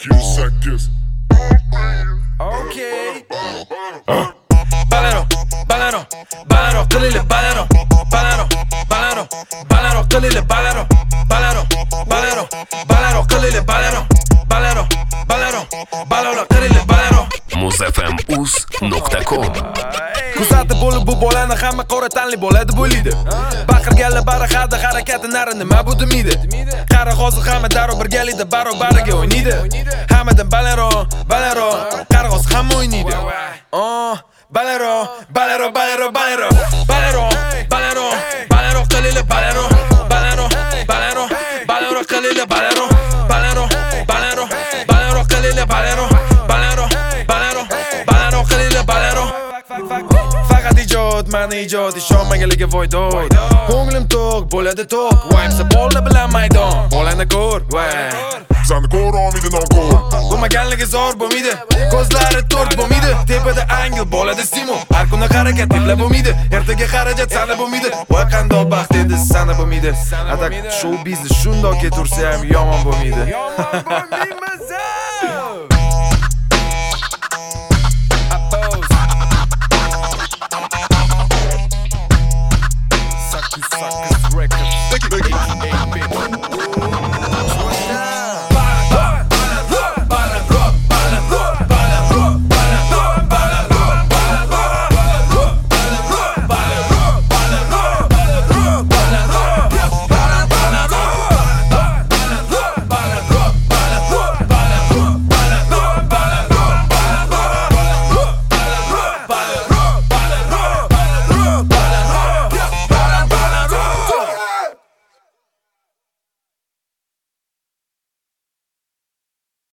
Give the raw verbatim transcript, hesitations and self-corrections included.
ikki yuz sakkiz. Okay. Balero, balero, balero, qilili balero, balero, balero, balero, qilili balero, balero, balero, balero, qilili balero, balero, balero, balero, qilili balero. muzfm uz nuqta com Kuzatib bo'lib bu bolani hamma qora tanli bo'ladi bo'ladi. Baqirganlar barahada harakati nari nima bu demidi. Qara hozir hamma darrov birgalikda barobariga o'ynaydi. Hammadan balero, balero, qara hozir hamma o'ynaydi. Oh, balero, balero, balero, balero, balero, balero, balero, qilili balero, balero, balero, balero, qilili balero, balero, balero, balero, qilili balero, balero, balero, balero, qilili balero. Faqat ijod, mani ijod, ishonmaganligi voydod. Ko'nglim to'q, bo'ladi to'q, vibes bola bilan maydon. Bolani ko'r, vay. Seni ko'r olmaydi nonko'r. Bo'lmaganligi zo'r bo'lmaydi, ko'zlari to'rt bo'lmaydi. Tepada angel bo'ladi stimul, har kuni harakat teplab bo'lmaydi. Ertaga xarajat sana bo'lmaydi. Voy qandoq baxt edi sana bo'lmaydi. Atak show biznes shundoq ketursa ham yomon bo'lmaydi. Yomon bo'lmaymiz.